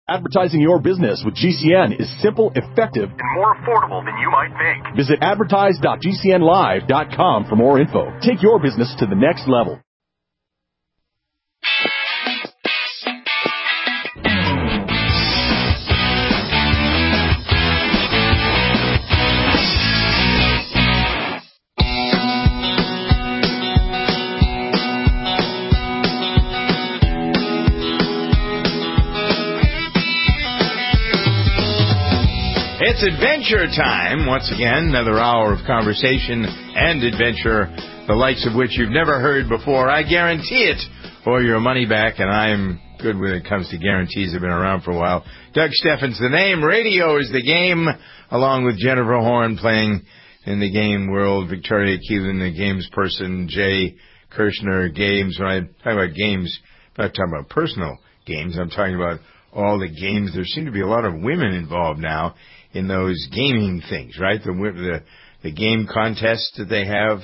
Advertising your business with GCN is simple, effective, and more affordable than you might think. Visit advertise.gcnlive.com for more info. Take your business to the next level. It's adventure time. Once again, another hour of conversation and adventure, the likes of which you've never heard before. I guarantee it, or your money back, and I'm good when it comes to guarantees. I've been around for a while. Doug Steffens, the name. Radio is the game, along with Jennifer Horn playing in the game world. Victoria Keelan, the games person. Jay Kirshner, games. When I talk about games, I'm not talking about personal games. I'm talking about all the games. There seem to be a lot of women involved now in those gaming things, right? The game contests that they have,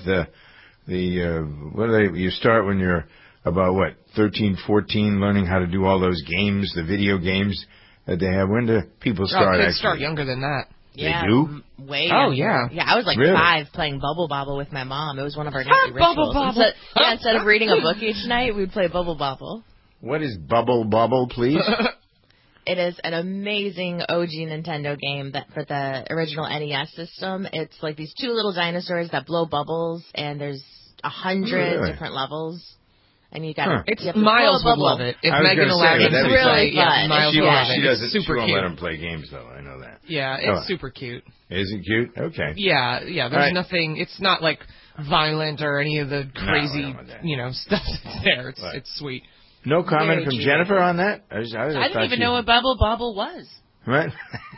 what do they, you start when you're about, 13, 14, learning how to do all those games, the video games that they have. When do people start? Kids start younger than that. Yeah, they do? Way younger. Oh, yeah. Yeah, I was like really? 5 playing Bubble Bobble with my mom. It was one of our nightly rituals. Bubble Bobble. Instead of reading a book each night, we'd play Bubble Bobble. What is Bubble Bobble, please? It is an amazing OG Nintendo game that for the original NES system. It's like these 2 little dinosaurs that blow bubbles, and there's 100 different levels. And you got It's Miles would love it. If Megan allowed him to play, Miles would love it. It's super cute. She won't let him play games, though. I know that. Yeah, it's super cute. Is it cute? Okay. Yeah. There's nothing. It's not like violent or any of the crazy, stuff that's there. It's sweet. No comment from Jennifer on that? I didn't even know what Bubble Bobble was. Right?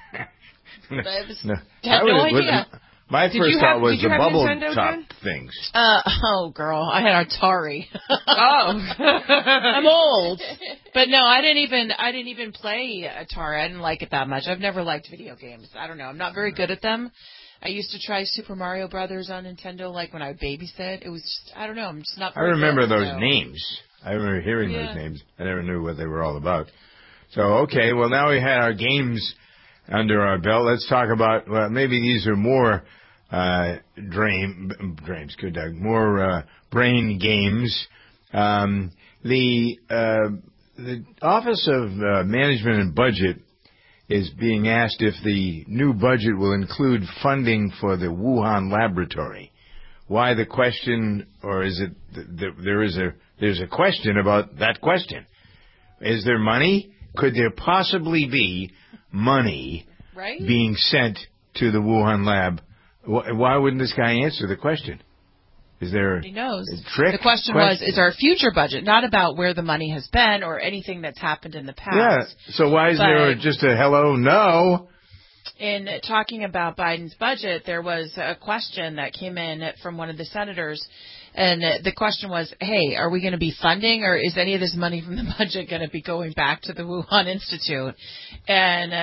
Had no idea. My first thought was the bubble top things. Oh, girl, I had Atari. Oh, I'm old. But no, I didn't even play Atari. I didn't like it that much. I've never liked video games. I don't know. I'm not very good at them. I used to try Super Mario Brothers on Nintendo, like when I babysit. It was just, I don't know. I'm just not very I remember good, those names. I remember hearing those names. I never knew what they were all about. So, okay, well, now we had our games under our belt. Let's talk about, well, maybe these are more dreams, good Doug, more brain games. The Office of Management and Budget is being asked if the new budget will include funding for the Wuhan laboratory. Why the question, or is it there's a question about that question? Is there money? Could there possibly be money being sent to the Wuhan lab? Why wouldn't this guy answer the question? Is there Nobody knows. A trick? The question was, is our future budget, not about where the money has been or anything that's happened in the past. Yeah, so why isn't there just a hello, no? In talking about Biden's budget, there was a question that came in from one of the senators, and the question was, hey, are we going to be funding, or is any of this money from the budget going to be going back to the Wuhan Institute? And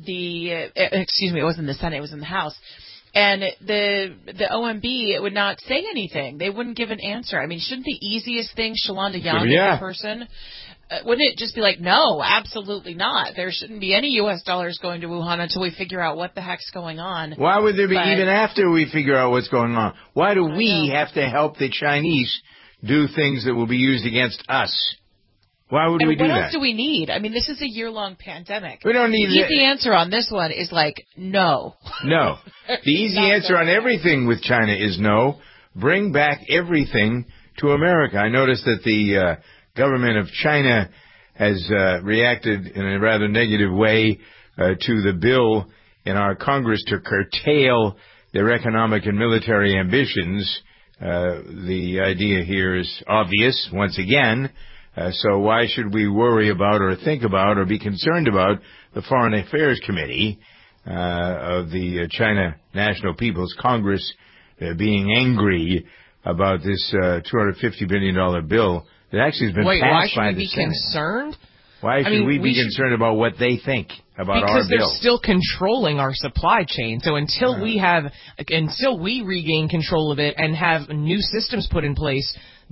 it wasn't in the Senate, it was in the House. And the OMB would not say anything. They wouldn't give an answer. I mean, shouldn't the easiest thing, Shalonda Young, the person, wouldn't it just be like, no, absolutely not. There shouldn't be any U.S. dollars going to Wuhan until we figure out what the heck's going on. Why would there be, even after we figure out what's going on? Why do we have to help the Chinese do things that will be used against us? Why would we do that? What else do we need? I mean, this is a year-long pandemic. We don't need the easy answer on this one is like, no. No. The easy answer on everything with China is no. Bring back everything to America. I noticed that the government of China has reacted in a rather negative way to the bill in our Congress to curtail their economic and military ambitions. The idea here is obvious, once again. So why should we worry about or think about or be concerned about the Foreign Affairs Committee of the China National People's Congress being angry about this $250 billion bill that actually has been passed by the Senate? Why should we be concerned? Why should we be concerned about what they think about our bill? Because they're still controlling our supply chain. So until we regain control of it and have new systems put in place,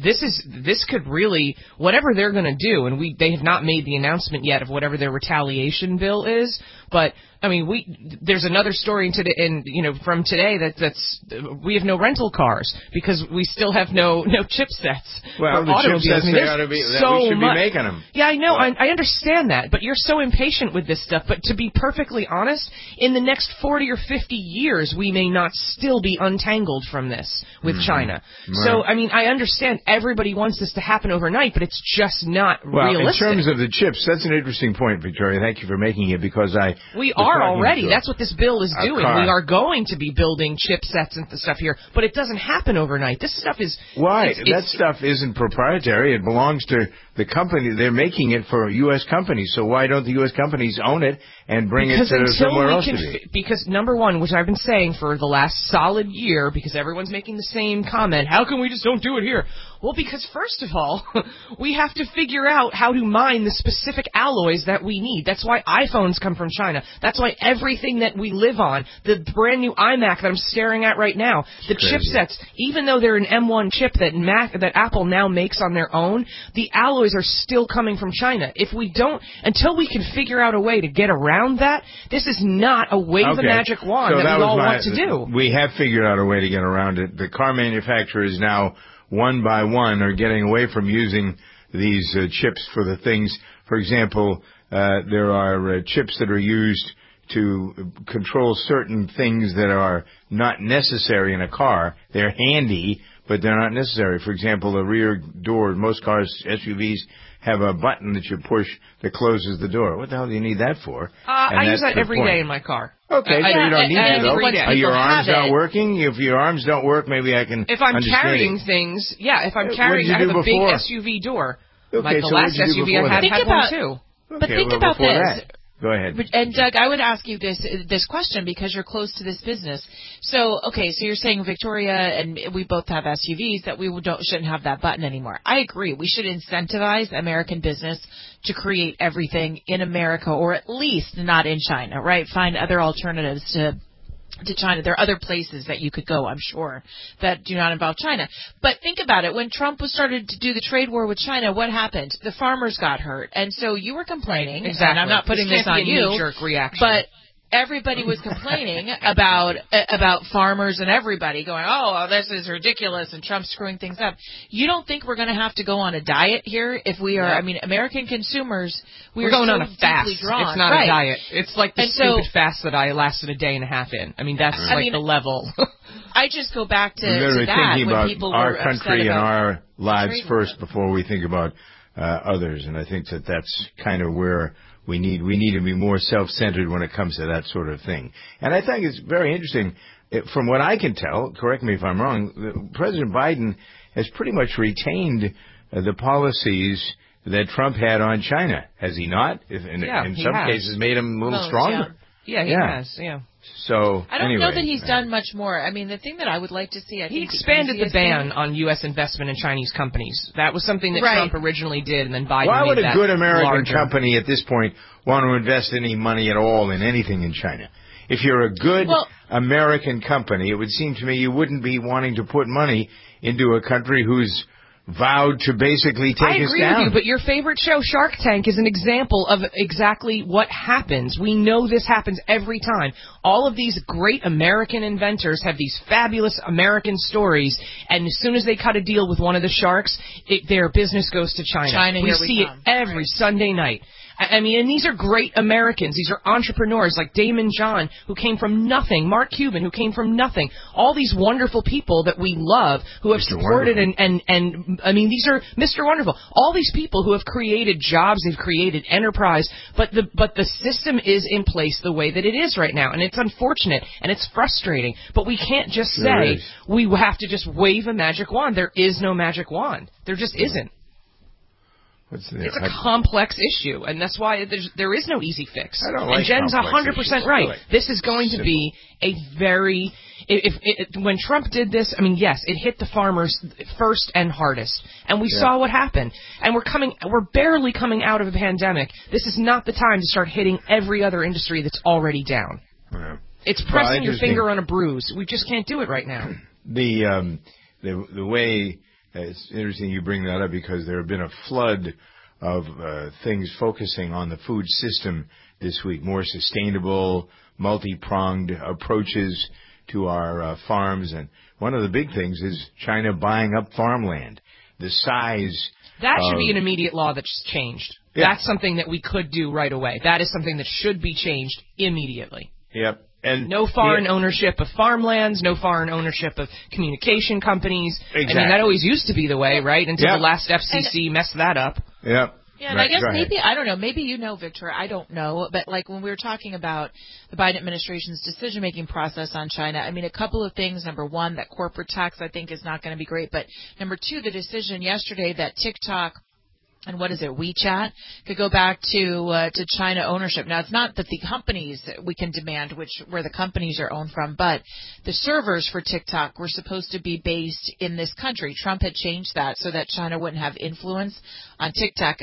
this could really, whatever they're going to do, and they have not made the announcement yet of whatever their retaliation bill is, but I mean, there's another story from today that's we have no rental cars because we still have no chipsets. Well, the chipsets they ought to be. We should be making them. Yeah, I know. I understand that, but you're so impatient with this stuff. But to be perfectly honest, in the next 40 or 50 years, we may not still be untangled from this with China. Right. So, I mean, I understand everybody wants this to happen overnight, but it's just not realistic. In terms of the chips, that's an interesting point, Victoria. Thank you for making it because we are already. That's what this bill is doing. We are going to be building chipsets and stuff here, but it doesn't happen overnight. This stuff is... Why? That stuff isn't proprietary. It belongs to the company. They're making it for U.S. companies, so why don't the U.S. companies own it and bring it to somewhere else to be? Because, number one, which I've been saying for the last solid year, because everyone's making the same comment, how come we just don't do it here? Well, because first of all, we have to figure out how to mine the specific alloys that we need. That's why iPhones come from China. That's why everything that we live on, the brand new iMac that I'm staring at right now, the chipsets, even though they're an M1 chip that Apple now makes on their own, the alloys are still coming from China. If we don't, until we can figure out a way to get around that, this is not a wave the magic wand that we all want to do. We have figured out a way to get around it. The car manufacturers now, one by one, are getting away from using these chips for the things. For example, there are chips that are used to control certain things that are not necessary in a car. They're handy, but they're not necessary. For example, the rear door, most cars, SUVs, have a button that you push that closes the door. What the hell do you need that for? I use that every day in my car. Okay, so you don't need it, though. Are your arms not working? If your arms don't work, maybe I can If I'm carrying things, if I'm carrying, I have a big SUV door. Okay, the last SUV I had one, too. But think about this. Go ahead. And Doug, I would ask you this question because you're close to this business. So you're saying Victoria and we both have SUVs that we shouldn't have that button anymore. I agree. We should incentivize American business to create everything in America, or at least not in China, right? Find other alternatives to China. There are other places that you could go, I'm sure, that do not involve China. But think about it. When Trump started to do the trade war with China, what happened? The farmers got hurt. And so you were complaining, exactly. And I'm not putting this on you, knee-jerk reaction. But everybody was complaining about farmers and everybody going, oh, this is ridiculous, and Trump's screwing things up. You don't think we're going to have to go on a diet here if we are? I mean, American consumers, we're going on a fast. Drawn. It's not a diet. It's like the stupid fast that I lasted a day and a half in. I mean, that's the level. I just go back to that when about people our were country and our lives first war. Before we think about others, and I think that's kind of where we need to be more self-centered when it comes to that sort of thing. And I think it's very interesting. From what I can tell, correct me if I'm wrong, President Biden has pretty much retained the policies that Trump had on China, has he not? In some cases, made him a little stronger. Yeah, he has. Yeah. So I don't know that he's done much more. I mean, the thing that I would like to see, he expanded the ban on U.S. investment in Chinese companies. That was something that Trump originally did, and then Biden Why would made a good American larger. company at this point want to invest any money at all in anything in China? If you're a good American company, it would seem to me you wouldn't be wanting to put money into a country who's vowed to basically take us down. I agree with you, but your favorite show, Shark Tank, is an example of exactly what happens. We know this happens every time. All of these great American inventors have these fabulous American stories, and as soon as they cut a deal with one of the sharks, their business goes to China. We see it every Sunday night. I mean, and these are great Americans. These are entrepreneurs like Damon John, who came from nothing, Mark Cuban, who came from nothing. All these wonderful people that we love, who have supported and I mean, these are Mr. Wonderful. All these people who have created jobs, they've created enterprise, but the system is in place the way that it is right now, and it's unfortunate and it's frustrating. But we can't just say we have to just wave a magic wand. There is no magic wand. There just isn't. It's a complex issue, and that's why there is no easy fix. And Jen's 100% right. This is going to be a very... when Trump did this, I mean, yes, it hit the farmers first and hardest, and we saw what happened. And we're barely coming out of a pandemic. This is not the time to start hitting every other industry that's already down. Yeah. It's pressing your finger on a bruise. We just can't do it right now. The way It's interesting you bring that up because there have been a flood of things focusing on the food system this week, more sustainable, multi-pronged approaches to our farms. And one of the big things is China buying up farmland. The size... That should be an immediate law that's changed. Yeah. That's something that we could do right away. That is something that should be changed immediately. Yep. And no foreign ownership of farmlands, no foreign ownership of communication companies. Exactly. I mean, that always used to be the way, right? Until the last FCC messed that up. Yep. Yeah, and I guess maybe, I don't know, maybe you know, Victor, I don't know, but like when we were talking about the Biden administration's decision-making process on China, I mean, a couple of things. Number one, that corporate tax I think is not going to be great, but number two, the decision yesterday that TikTok and WeChat could go back to China ownership. Now, it's not that the companies we can demand where the companies are owned from, but the servers for TikTok were supposed to be based in this country. Trump had changed that so that China wouldn't have influence on TikTok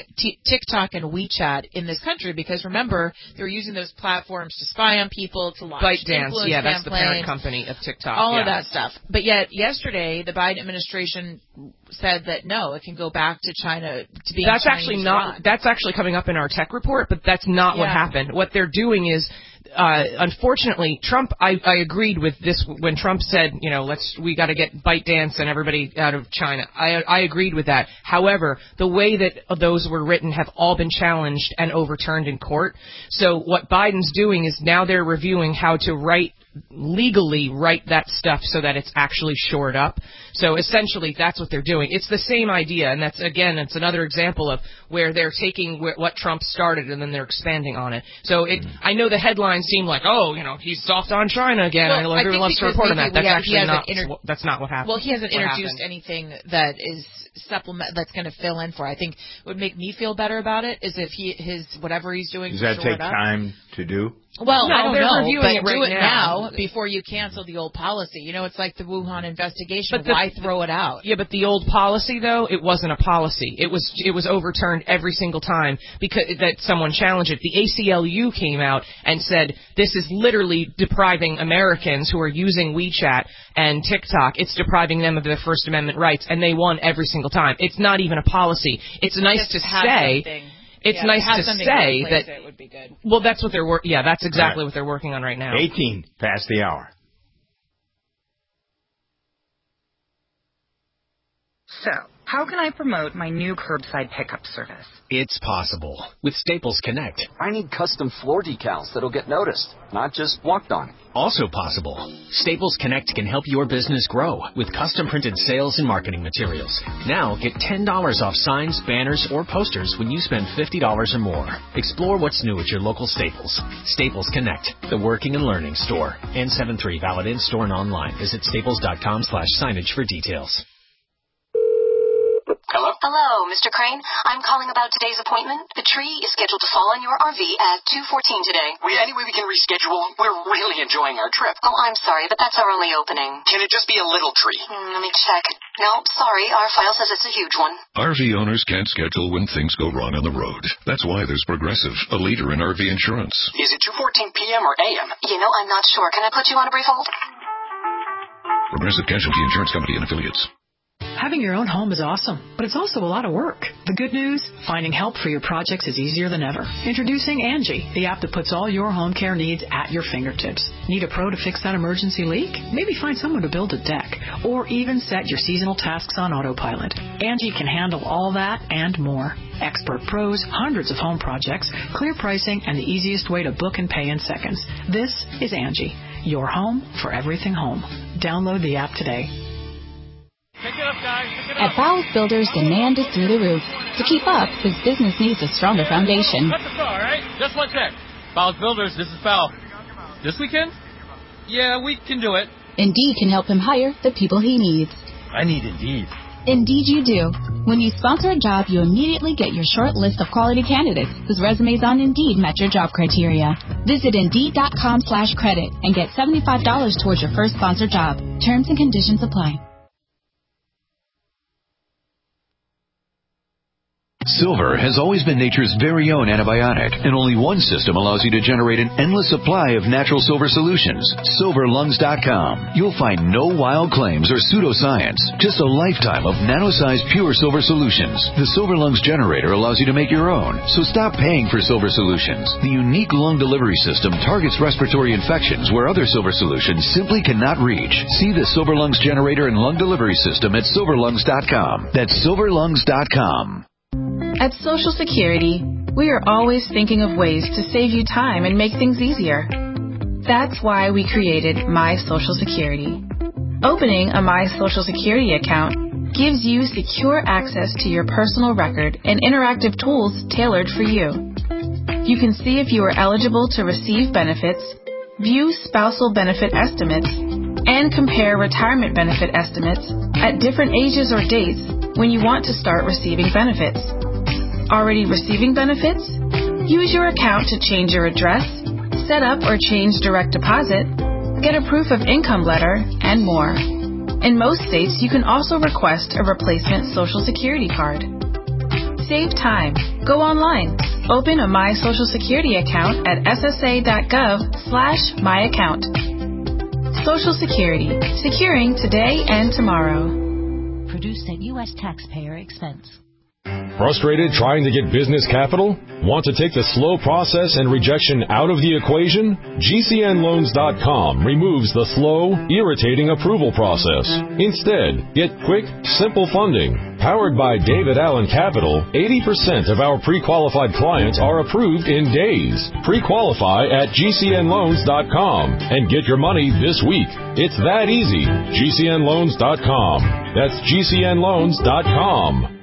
and WeChat in this country, because remember, they were using those platforms to spy on people, to launch ByteDance, influence that's the parent campaigns, company of TikTok. all of that stuff. But yet, yesterday, the Biden administration said that no, it can go back to China to be. That's actually not. That's actually coming up in our tech report, but that's not what happened. What they're doing is, unfortunately, Trump. I agreed with this when Trump said, we got to get ByteDance and everybody out of China. I agreed with that. However, the way that those were written have all been challenged and overturned in court. So what Biden's doing is now they're reviewing how to legally write that stuff so that it's actually shored up. So essentially that's what they're doing. It's the same idea, and it's another example of where they're taking what Trump started and then they're expanding on it. So I know the headlines seem like, he's soft on China again. Well, I know everyone loves to report on that. That's actually that's not what happened. Well, he hasn't introduced anything that is that's going to fill in for. I think what would make me feel better about it is if his whatever he's doing. Does that take time to do? Well, I don't know, reviewing but it do right it now before you cancel the old policy. It's like the Wuhan investigation. Why throw it out? Yeah, but the old policy, though, it wasn't a policy. It was overturned every single time because that someone challenged it. The ACLU came out and said this is literally depriving Americans who are using WeChat and TikTok. It's depriving them of their First Amendment rights, and they won every single time. It's not even a policy. It's nice to say. It's nice to say that it would be good. Well, that's what they're that's exactly what they're working on right now. 18 past the hour. So, how can I promote my new curbside pickup service? It's possible with Staples Connect. I need custom floor decals that'll get noticed, not just walked on. Also possible. Staples Connect can help your business grow with custom printed sales and marketing materials. Now get $10 off signs, banners, or posters when you spend $50 or more. Explore what's new at your local Staples. Staples Connect, the working and learning store. N73 valid in-store and online. Visit staples.com/signage for details. Hello? Hello, Mr. Crane. I'm calling about today's appointment. The tree is scheduled to fall on your RV at 2:14 today. Any way we can reschedule? We're really enjoying our trip. Oh, I'm sorry, but that's our only opening. Can it just be a little tree? Let me check. No, sorry, our file says it's a huge one. RV owners can't schedule when things go wrong on the road. That's why there's Progressive, a leader in RV insurance. Is it 2:14 p.m. or a.m.? I'm not sure. Can I put you on a brief hold? Progressive Casualty Insurance Company and Affiliates. Having your own home is awesome, but it's also a lot of work. The good news? Finding help for your projects is easier than ever. Introducing Angie, the app that puts all your home care needs at your fingertips. Need a pro to fix that emergency leak? Maybe find someone to build a deck, or even set your seasonal tasks on autopilot. Angie can handle all that and more. Expert pros, hundreds of home projects, clear pricing, and the easiest way to book and pay in seconds. This is Angie, your home for everything home. Download the app today. Pick it up, guys. Pick it up. At Bowles Builders, demand is through the roof. To keep up, his business needs a stronger foundation. Cut the saw, all right? Just one sec. Bowles Builders, this is Powell. This weekend? Yeah, we can do it. Indeed can help him hire the people he needs. I need Indeed. Indeed you do. When you sponsor a job, you immediately get your short list of quality candidates whose resumes on Indeed match your job criteria. Visit Indeed.com/credit and get $75 towards your first sponsored job. Terms and conditions apply. Silver has always been nature's very own antibiotic, and only one system allows you to generate an endless supply of natural silver solutions. SilverLungs.com. You'll find no wild claims or pseudoscience, just a lifetime of nano-sized pure silver solutions. The Silver Lungs generator allows you to make your own, so stop paying for silver solutions. The unique lung delivery system targets respiratory infections where other silver solutions simply cannot reach. See the Silver Lungs generator and lung delivery system at SilverLungs.com. That's SilverLungs.com. At Social Security, we are always thinking of ways to save you time and make things easier. That's why we created My Social Security. Opening a My Social Security account gives you secure access to your personal record and interactive tools tailored for you. You can see if you are eligible to receive benefits, view spousal benefit estimates, and compare retirement benefit estimates at different ages or dates when you want to start receiving benefits. Already receiving benefits? Use your account to change your address, set up or change direct deposit, get a proof of income letter, and more. In most states, you can also request a replacement Social Security card. Save time. Go online. Open a My Social Security account at ssa.gov/myaccount. Social Security. Securing today and tomorrow. Produced at U.S. taxpayer expense. Frustrated trying to get business capital? Want to take the slow process and rejection out of the equation? GCNLoans.com removes the slow, irritating approval process. Instead, get quick, simple funding. Powered by David Allen Capital, 80% of our pre-qualified clients are approved in days. Pre-qualify at GCNLoans.com and get your money this week. It's that easy. GCNLoans.com. That's GCNLoans.com.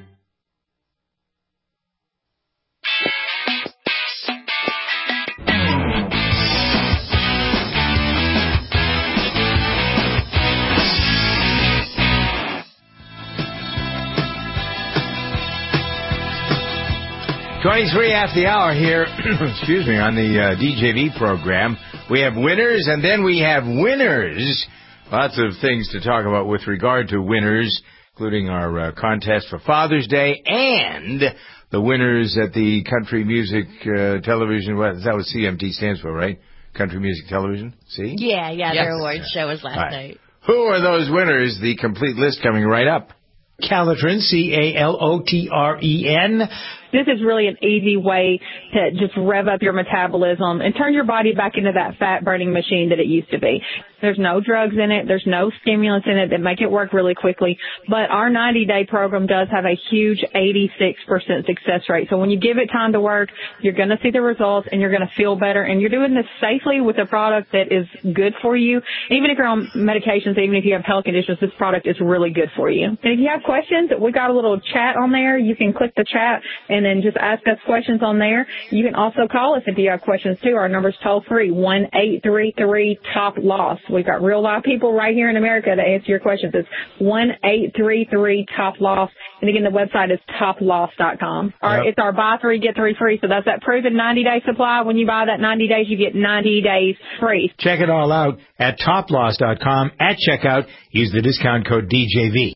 .23 after the hour here, excuse me, on the DJV program. We have winners, and then we have winners. Lots of things to talk about with regard to winners, including our contest for Father's Day and the winners at the Country Music Television. Is that what CMT stands for, right? Country Music Television? See? Yeah, their awards show was last night. Who are those winners? The complete list coming right up. Calotren, Calotren. This is really an easy way to just rev up your metabolism and turn your body back into that fat-burning machine that it used to be. There's no drugs in it. There's no stimulants in it that make it work really quickly. But our 90-day program does have a huge 86% success rate. So when you give it time to work, you're going to see the results and you're going to feel better. And you're doing this safely with a product that is good for you. Even if you're on medications, even if you have health conditions, this product is really good for you. And if you have questions, we got a little chat on there. You can click the chat and then just ask us questions on there. You can also call us if you have questions too. Our number's toll free, 1-833-TOP-LOSS. We've got real live people right here in America to answer your questions. It's 1-833-TOP-LOSS. And again, the website is toploss.com. It's our buy 3, get 3 free. So that's that proven 90-day supply. When you buy that 90 days, you get 90 days free. Check it all out at toploss.com. At checkout, use the discount code DJV.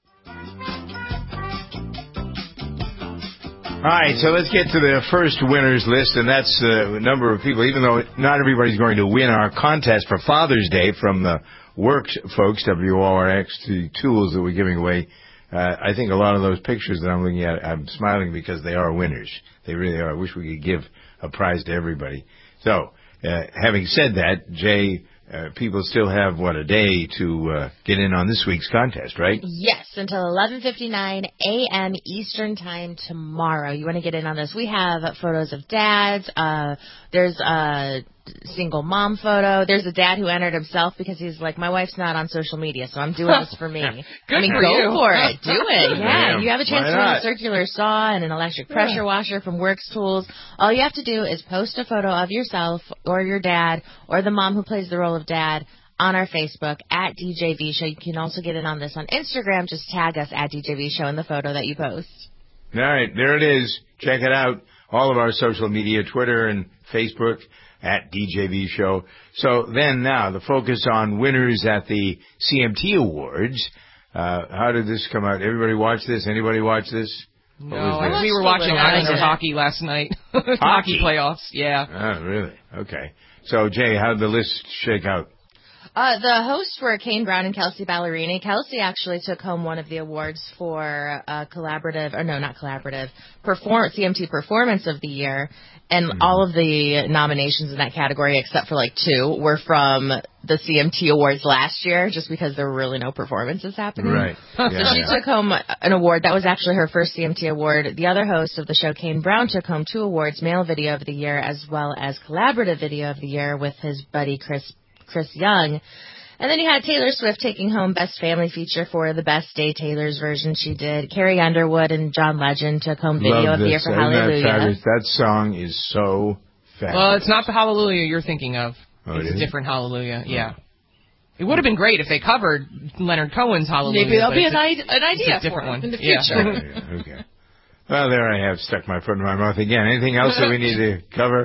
All right, so let's get to the first winners list, and that's the number of people, even though not everybody's going to win our contest for Father's Day from the Works folks, WORX, the tools that we're giving away. I think a lot of those pictures that I'm looking at, I'm smiling because they are winners. They really are. I wish we could give a prize to everybody. So, having said that, Jay, people still have, a day to get in on this week's contest, right? Yes, until 11:59 a.m. Eastern Time tomorrow. You want to get in on this. We have photos of dads. There's a single mom photo. There's a dad who entered himself because he's like, my wife's not on social media, so I'm doing this for me. Good for go you. for it. Do it. Yeah, you have a chance Why to win not? a circular saw and an electric pressure washer from Works Tools. All you have to do is post a photo of yourself or your dad or the mom who plays the role of dad on our Facebook at DJV Show. You can also get in on this on Instagram. Just tag us at DJV Show in the photo that you post. All right, there it is. Check it out. All of our social media, Twitter and Facebook, at DJV Show. So then now, the focus on winners at the CMT Awards. How did this come out? Everybody watch this? Anybody watch this? No, we were watching Islander hockey last night. Hockey playoffs, yeah. Oh, really? Okay. So, Jay, how did the list shake out? The hosts were Kane Brown and Kelsey Ballerini. Kelsey actually took home one of the awards for CMT Performance of the Year. And all of the nominations in that category, except for like 2, were from the CMT Awards last year, just because there were really no performances happening. Right. So she took home an award. That was actually her first CMT award. The other host of the show, Kane Brown, took home 2 awards, Male Video of the Year as well as Collaborative Video of the Year with his buddy Chris Young. And then you had Taylor Swift taking home Best Family Feature for the Best Day Taylor's version she did. Carrie Underwood and John Legend took home Video of the Year for Hallelujah. That song is so fabulous. Well, it's not the Hallelujah you're thinking of. Oh, it's a different Hallelujah, yeah. It would have been great if they covered Leonard Cohen's Hallelujah. Maybe that'll be an idea for one in the future. Okay. Well, there I have stuck my foot in my mouth again. Anything else that we need to cover?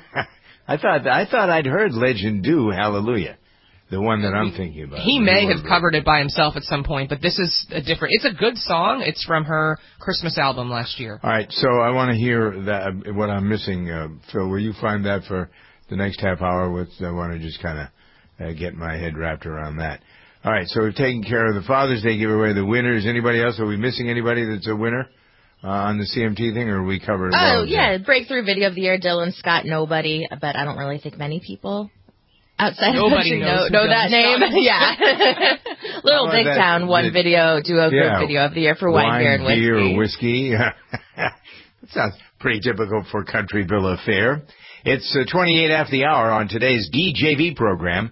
I thought I'd heard Legend do Hallelujah. The one that I'm thinking about. He may have covered it by himself at some point, but this is a different... It's a good song. It's from her Christmas album last year. All right, so I want to hear that what I'm missing. Phil, will you find that for the next half hour? I want to just kind of get my head wrapped around that. All right, so we've taken care of the Father's Day giveaway, the winners. Anybody else? Are we missing anybody that's a winner on the CMT thing, or we covered it? Oh, yeah, Breakthrough Video of the Year, Dylan Scott, nobody, but I don't really think many people outside of country know that name. Yeah. Little Big Town won Video, Duo Group Video of the Year for Wine, Beer, and Whiskey. Beer, or whiskey. That sounds pretty typical for Country Bill of Fare. It's 28 after the hour on today's DJV program.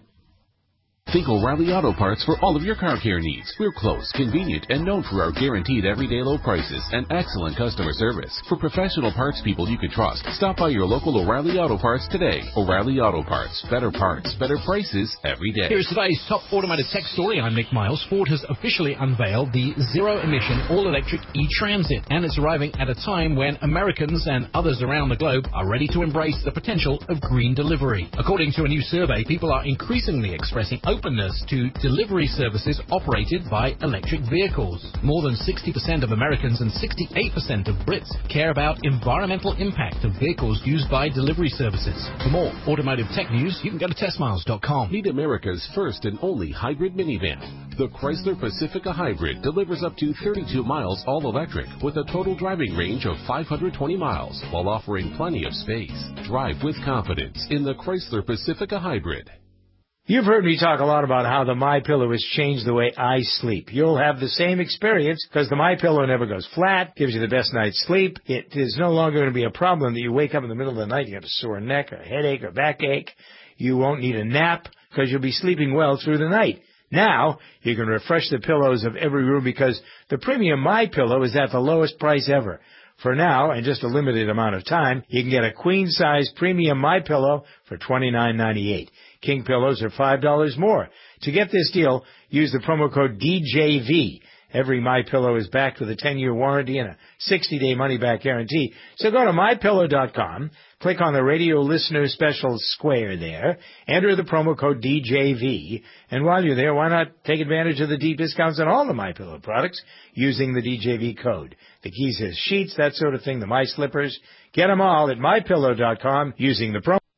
Think O'Reilly Auto Parts for all of your car care needs. We're close, convenient, and known for our guaranteed everyday low prices and excellent customer service. For professional parts people you can trust, stop by your local O'Reilly Auto Parts today. O'Reilly Auto Parts. Better parts, better prices every day. Here's today's top automotive tech story. I'm Nick Miles. Ford has officially unveiled the zero-emission all-electric e-Transit, and it's arriving at a time when Americans and others around the globe are ready to embrace the potential of green delivery. According to a new survey, people are increasingly expressing openness to delivery services operated by electric vehicles. More than 60% of Americans and 68% of Brits care about environmental impact of vehicles used by delivery services. For more automotive tech news, you can go to testmiles.com. Meet America's first and only hybrid minivan. The Chrysler Pacifica Hybrid delivers up to 32 miles all-electric with a total driving range of 520 miles while offering plenty of space. Drive with confidence in the Chrysler Pacifica Hybrid. You've heard me talk a lot about how the MyPillow has changed the way I sleep. You'll have the same experience because the MyPillow never goes flat, gives you the best night's sleep. It is no longer going to be a problem that you wake up in the middle of the night, you have a sore neck, a headache, or backache. You won't need a nap because you'll be sleeping well through the night. Now, you can refresh the pillows of every room because the premium MyPillow is at the lowest price ever. For now, and just a limited amount of time, you can get a queen-size premium MyPillow for $29.98. King pillows are $5 more. To get this deal, use the promo code DJV. Every MyPillow is backed with a 10-year warranty and a 60-day money-back guarantee. So go to MyPillow.com, click on the radio listener special square there, enter the promo code DJV, and while you're there, why not take advantage of the deep discounts on all the MyPillow products using the DJV code. The keys is sheets, that sort of thing, the My Slippers. Get them all at MyPillow.com using the promo.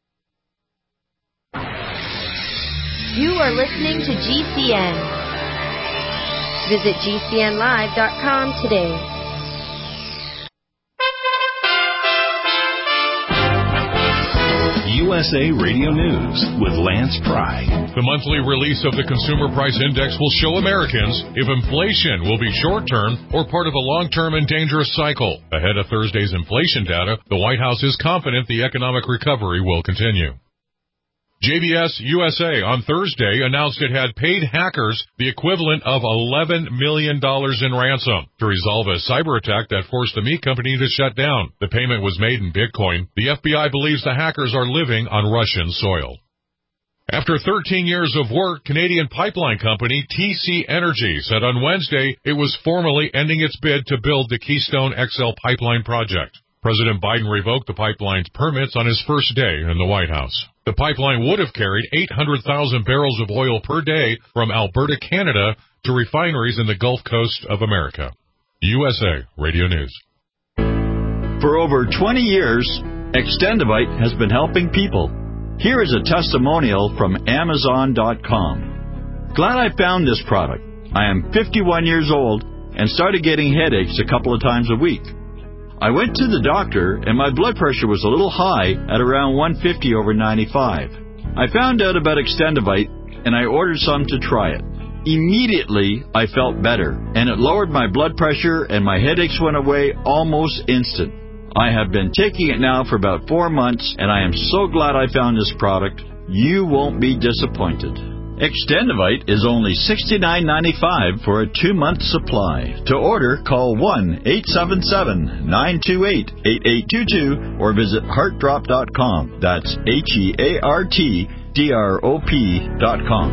You are listening to GCN. Visit GCNlive.com today. USA Radio News with Lance Pry. The monthly release of the Consumer Price Index will show Americans if inflation will be short-term or part of a long-term and dangerous cycle. Ahead of Thursday's inflation data, the White House is confident the economic recovery will continue. JBS USA on Thursday announced it had paid hackers the equivalent of $11 million in ransom to resolve a cyber attack that forced the meat company to shut down. The payment was made in Bitcoin. The FBI believes the hackers are living on Russian soil. After 13 years of work, Canadian pipeline company TC Energy said on Wednesday it was formally ending its bid to build the Keystone XL pipeline project. President Biden revoked the pipeline's permits on his first day in the White House. The pipeline would have carried 800,000 barrels of oil per day from Alberta, Canada, to refineries in the Gulf Coast of America. USA Radio News. For over 20 years, Extendivite has been helping people. Here is a testimonial from Amazon.com. Glad I found this product. I am 51 years old and started getting headaches a couple of times a week. I went to the doctor and my blood pressure was a little high at around 150/95. I found out about Extendivite and I ordered some to try it. Immediately, I felt better, and it lowered my blood pressure and my headaches went away almost instant. I have been taking it now for about 4 months, and I am so glad I found this product. You won't be disappointed. Extendivite is only $69.95 for a 2-month supply. To order, call 1-877-928-8822 or visit heartdrop.com. That's HEARTDROP.com.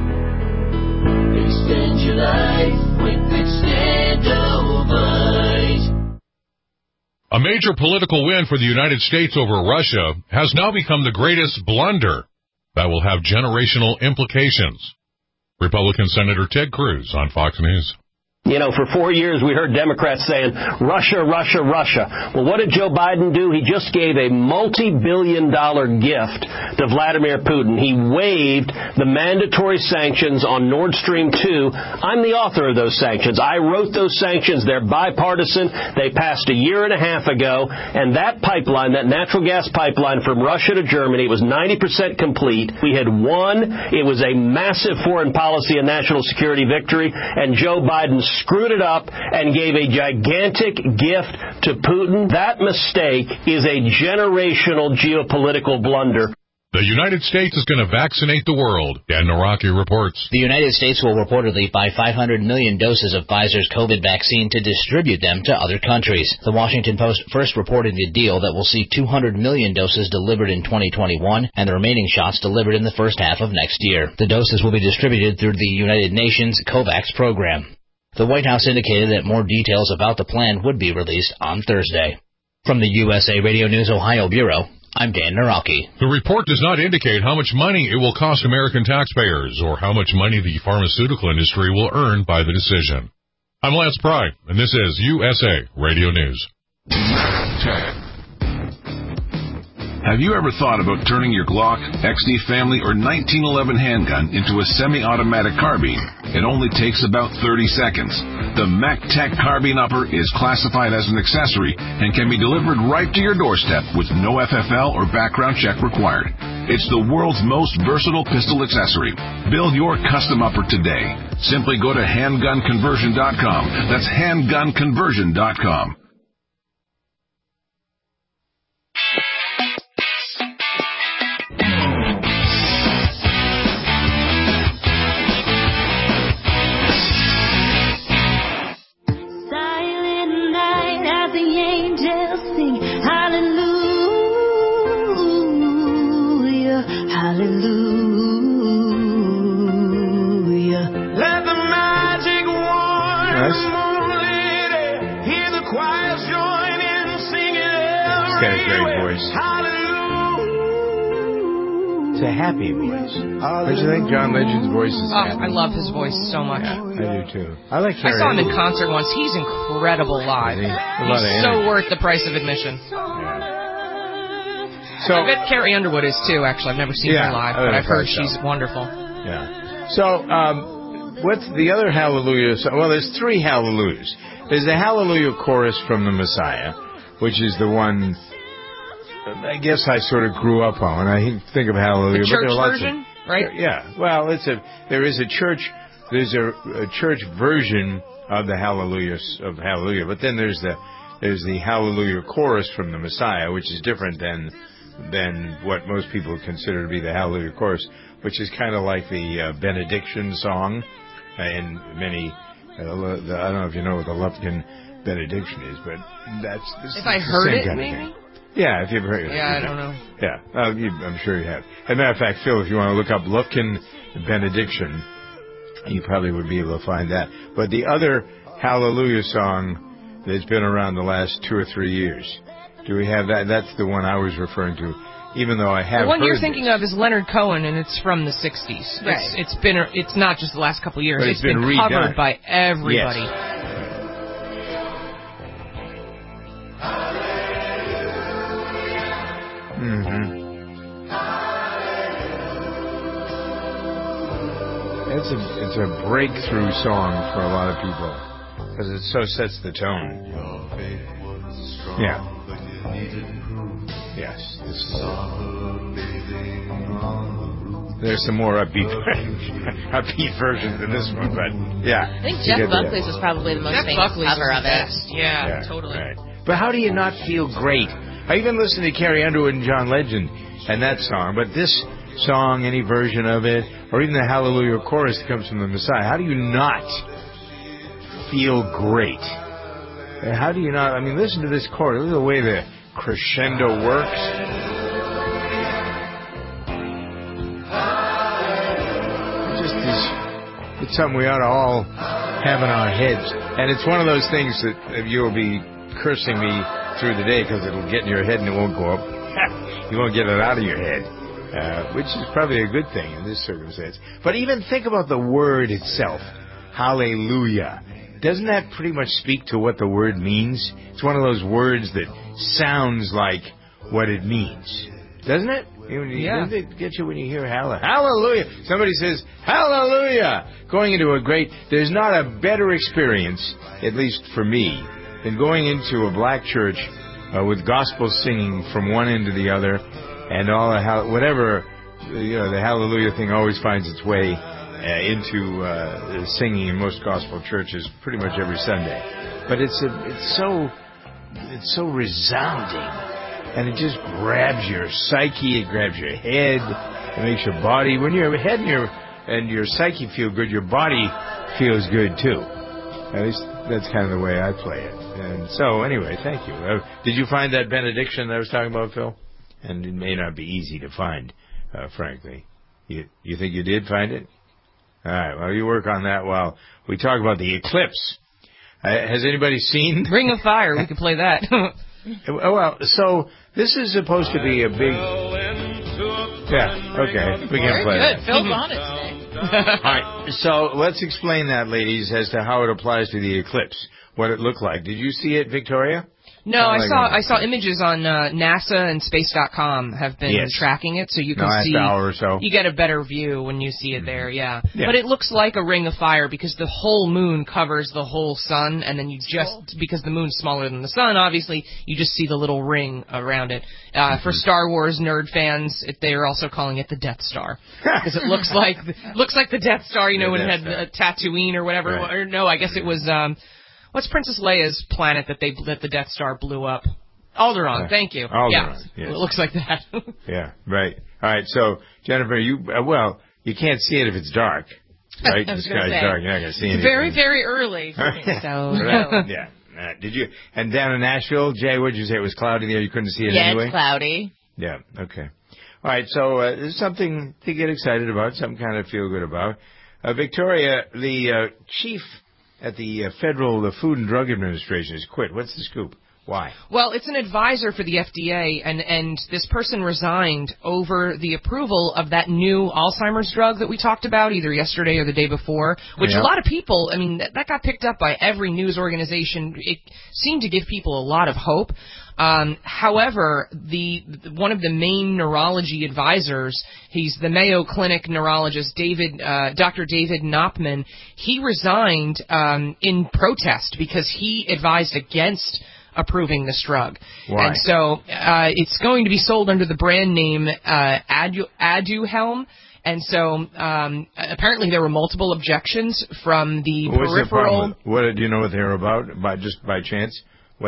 Extend your life with Extendivite. A major political win for the United States over Russia has now become the greatest blunder that will have generational implications. Republican Senator Ted Cruz on Fox News. You know, for 4 years we heard Democrats saying, Russia, Russia, Russia. Well, what did Joe Biden do? He just gave a multi-billion-dollar gift to Vladimir Putin. He waived the mandatory sanctions on Nord Stream 2. I'm the author of those sanctions. I wrote those sanctions. They're bipartisan. They passed a year and a half ago. And that pipeline, that natural gas pipeline from Russia to Germany, was 90% complete. We had won. It was a massive foreign policy and national security victory. And Joe Biden screwed it up and gave a gigantic gift to Putin. That mistake is a generational geopolitical blunder. The United States is going to vaccinate the world. Dan Naraki reports. The United States will reportedly buy 500 million doses of Pfizer's COVID vaccine to distribute them to other countries. The Washington Post first reported a deal that will see 200 million doses delivered in 2021 and the remaining shots delivered in the first half of next year. The doses will be distributed through the United Nations COVAX program. The White House indicated that more details about the plan would be released on Thursday. From the USA Radio News Ohio Bureau, I'm Dan Naraki. The report does not indicate how much money it will cost American taxpayers or how much money the pharmaceutical industry will earn by the decision. I'm Lance Pry, and this is USA Radio News. Have you ever thought about turning your Glock, XD Family, or 1911 handgun into a semi-automatic carbine? It only takes about 30 seconds. The MacTech Carbine Upper is classified as an accessory and can be delivered right to your doorstep with no FFL or background check required. It's the world's most versatile pistol accessory. Build your custom upper today. Simply go to handgunconversion.com. That's handgunconversion.com. Hallelujah. Let the magic wand hear the choir join in singing. He's got a great voice. It's a happy voice. Don't you think John Legend's voice is happy? I love his voice so much. Yeah, I do too. I saw him in concert once. He's incredible live. He's so worth the price of admission. So, I bet Carrie Underwood is too, actually. I've never seen her live, but I've heard she's wonderful. Yeah. So, what's the other hallelujah? Well, there's 3 hallelujahs. There's the hallelujah chorus from the Messiah, which is the one I guess I sort of grew up on. I think of hallelujah. The church but there are version, right? Yeah. Well, there's a church version of the hallelujah, but then there's the hallelujah chorus from the Messiah, which is different than what most people consider to be the hallelujah chorus, which is kind of like the benediction song in many. I don't know if you know what the Lufkin benediction is, but that's if I heard it, maybe. Yeah, if you've heard it. Yeah, I don't know. Yeah, I'm sure you have. As a matter of fact, Phil, if you want to look up Lufkin benediction, you probably would be able to find that. But the other hallelujah song that's been around the last 2 or 3 years. Do we have that? That's the one I was referring to, even though I have. The one heard you're thinking of is Leonard Cohen, and it's from the 60s. Right. It's not just the last couple of years. But it's been covered by everybody. Yes. It's a breakthrough song for a lot of people because it so sets the tone. Yeah. Yes. There's some more upbeat versions than this one, but yeah. I think Jeff Buckley's was probably the most famous cover of it. Yeah, totally. Right. But how do you not feel great? I even listened to Carrie Underwood and John Legend and that song, but this song, any version of it, or even the Hallelujah chorus that comes from the Messiah, how do you not feel great? How do you not? I mean, listen to this chorus. Look at the way the crescendo works. It's something we ought to all have in our heads. And it's one of those things that you'll be cursing me through the day because it'll get in your head and it won't go up. You won't get it out of your head, which is probably a good thing in this circumstance. But even think about the word itself, hallelujah. Doesn't that pretty much speak to what the word means? It's one of those words that sounds like what it means. Doesn't it? Yeah. Doesn't it get you when you hear hallelujah? Somebody says, hallelujah! Going into there's not a better experience, at least for me, than going into a black church with gospel singing from one end to the other, and all the whatever, the hallelujah thing always finds its way into singing in most gospel churches pretty much every Sunday. But it's so resounding. And it just grabs your psyche, it grabs your head, it makes your body. When your head and your psyche feel good, your body feels good too. At least that's kind of the way I play it. And so, anyway, thank you. Did you find that benediction that I was talking about, Phil? And it may not be easy to find, frankly. You think you did find it? All right, well, you work on that while we talk about the eclipse. Has anybody seen? Ring of Fire, we could play that. Well, so this is supposed to be a big... Yeah, okay, we can play that. Good, Phil's on it today. All right, so let's explain that, ladies, as to how it applies to the eclipse, what it looked like. Did you see it, Victoria? No, I saw images on NASA and Space.com have been tracking it, so you can see. Hour or so. You get a better view when you see it there, yeah. But it looks like a ring of fire because the whole moon covers the whole sun, and then because the moon's smaller than the sun, obviously, you just see the little ring around it. For Star Wars nerd fans, they're also calling it the Death Star because it looks like the Death Star, when it had Tatooine or whatever. Right. Or no, I guess it was. What's Princess Leia's planet that the Death Star blew up? Alderaan, thank you. Alderaan, yes. It looks like that. Yeah, right. All right, so, Jennifer, you can't see it if it's dark, right? I was the sky's dark, you're not going to see anything. It's very, very early for me, so... Yeah. Did you? And down in Nashville, Jay, what did you say? It was cloudy there? You couldn't see it anyway? Yeah, it's cloudy. Yeah, okay. All right, so there's something to get excited about, something kind of feel good about. Victoria, the chief at the Federal Food and Drug Administration has quit. What's the scoop? Why? Well, it's an advisor for the FDA, and this person resigned over the approval of that new Alzheimer's drug that we talked about either yesterday or the day before, which a lot of people, that got picked up by every news organization. It seemed to give people a lot of hope. However, one of the main neurology advisors, he's the Mayo Clinic neurologist, Dr. David Knopman. He resigned in protest because he advised against approving this drug. Why? And so it's going to be sold under the brand name Aduhelm. And so apparently there were multiple objections from the peripheral. What do you know what they're about? Just by chance? He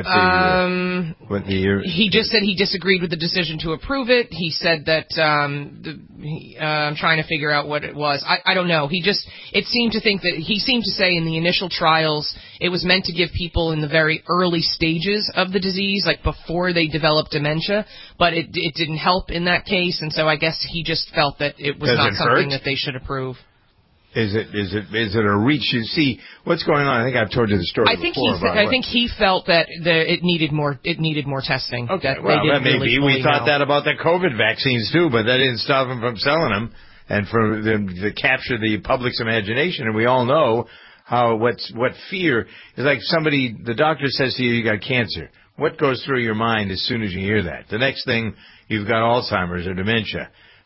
just said he disagreed with the decision to approve it. He said that I'm trying to figure out what it was. I don't know. He seemed to say in the initial trials it was meant to give people in the very early stages of the disease, like before they developed dementia, but it didn't help in that case, and so I guess he just felt that it was not something that they should approve. Is it a reach? You see what's going on. I think I've told you the story before. I think he felt that it needed more testing. Okay, that may be. We thought that about the COVID vaccines too, but that didn't stop them from selling them and for them to capture the public's imagination. And we all know what fear is like. The doctor says to you, you got cancer. What goes through your mind as soon as you hear that? The next thing, you've got Alzheimer's or dementia.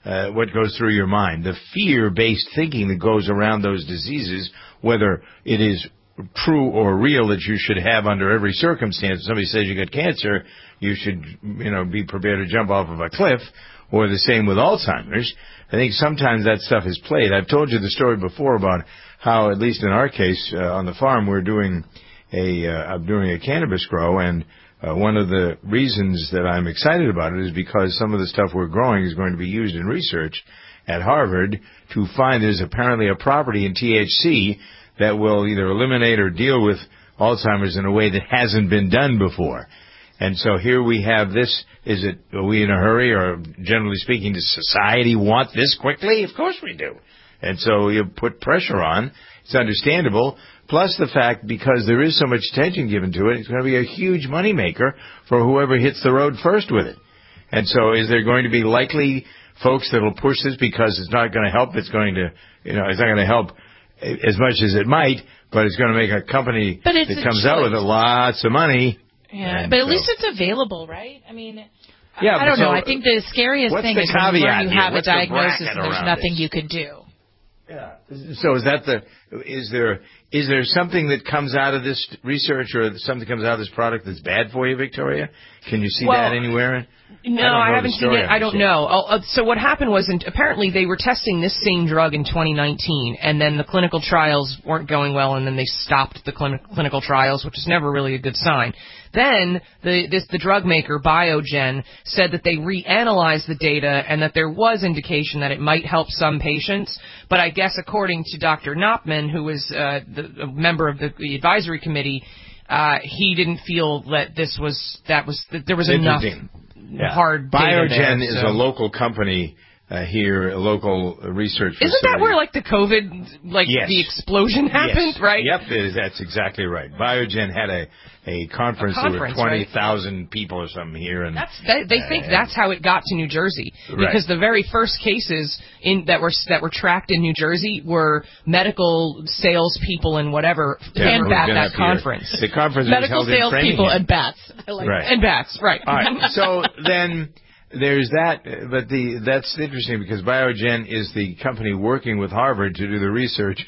what goes through your mind. The fear-based thinking that goes around those diseases, whether it is true or real that you should have under every circumstance. If somebody says you got cancer, you should, be prepared to jump off of a cliff, or the same with Alzheimer's. I think sometimes that stuff is played. I've told you the story before about how, at least in our case, on the farm, I'm doing a cannabis grow, and one of the reasons that I'm excited about it is because some of the stuff we're growing is going to be used in research at Harvard to find there's apparently a property in THC that will either eliminate or deal with Alzheimer's in a way that hasn't been done before. And so here we have this. Are we in a hurry, or generally speaking, does society want this quickly? Of course we do. And so you put pressure on. It's understandable. Plus the fact, because there is so much attention given to it, it's going to be a huge moneymaker for whoever hits the road first with it. And so is there going to be likely folks that will push this because it's not going to help? It's going to, it's not going to help as much as it might, but it's going to make a company that comes out with it lots of money. Yeah, but at least it's available, right? I mean, yeah, I don't know. I think the scariest thing is when you learn you have a What's the diagnosis bracket and there's around nothing this? you can do. Yeah. So is there something that comes out of this research or something comes out of this product that's bad for you, Victoria? Can you see that anywhere? No, I haven't seen it. I don't know. So what happened was, apparently they were testing this same drug in 2019, and then the clinical trials weren't going well, and then they stopped the clinical trials, which is never really a good sign. Then the drug maker, Biogen, said that they reanalyzed the data and that there was indication that it might help some patients. But I guess according to Dr. Knopman, who was a member of the advisory committee, he didn't feel that there was enough hard data Biogen there, is a local company here, a local research facility. Isn't that where the COVID, the explosion happened, right? Yep, that's exactly right. Biogen had a conference. There were 20,000 people or something here, and they think that's how it got to New Jersey, because the very first cases that were tracked in New Jersey were medical salespeople and whatever and at that conference. The conference medical was held in salespeople and bats, and bats, right? All right. So then there's that, but that's interesting because Biogen is the company working with Harvard to do the research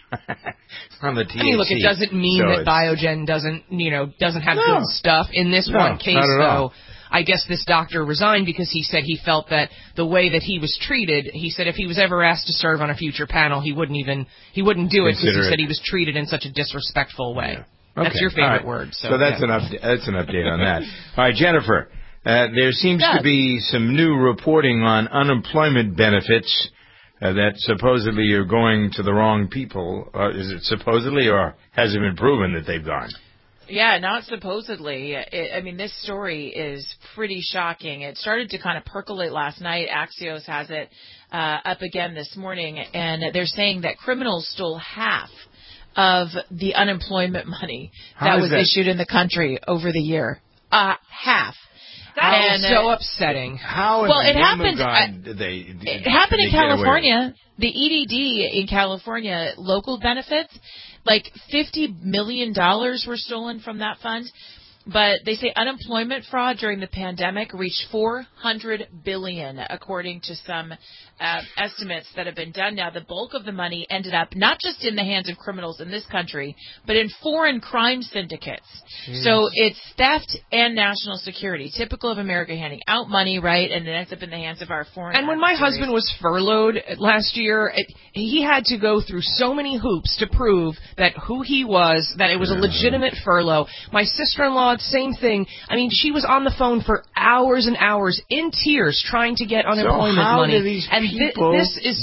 on the THC. I mean, look, it doesn't mean that Biogen doesn't have good stuff. In this one case, though, I guess this doctor resigned because he said he felt that the way that he was treated, he said if he was ever asked to serve on a future panel, he wouldn't do it because he said he was treated in such a disrespectful way. Yeah. Okay. That's your favorite word. So that's an update on that. All right, Jennifer. There seems to be some new reporting on unemployment benefits that supposedly are going to the wrong people. Is it supposedly, or has it been proven that they've gone? Yeah, not supposedly. This story is pretty shocking. It started to kind of percolate last night. Axios has it up again this morning, and they're saying that criminals stole half of the unemployment money that was issued in the country over the year. Half. That's so upsetting. It happened. It happened in California. The EDD in California, local benefits, like $50 million were stolen from that fund. But they say unemployment fraud during the pandemic reached $400 billion, according to some estimates that have been done now. The bulk of the money ended up not just in the hands of criminals in this country, but in foreign crime syndicates. Jeez. So it's theft and national security, typical of America handing out money, right? And it ends up in the hands of our foreign. And when my husband was furloughed last year, he had to go through so many hoops to prove that who he was, that it was a legitimate furlough. My sister-in-law, same thing. I mean, she was on the phone for hours and hours in tears trying to get unemployment money. This is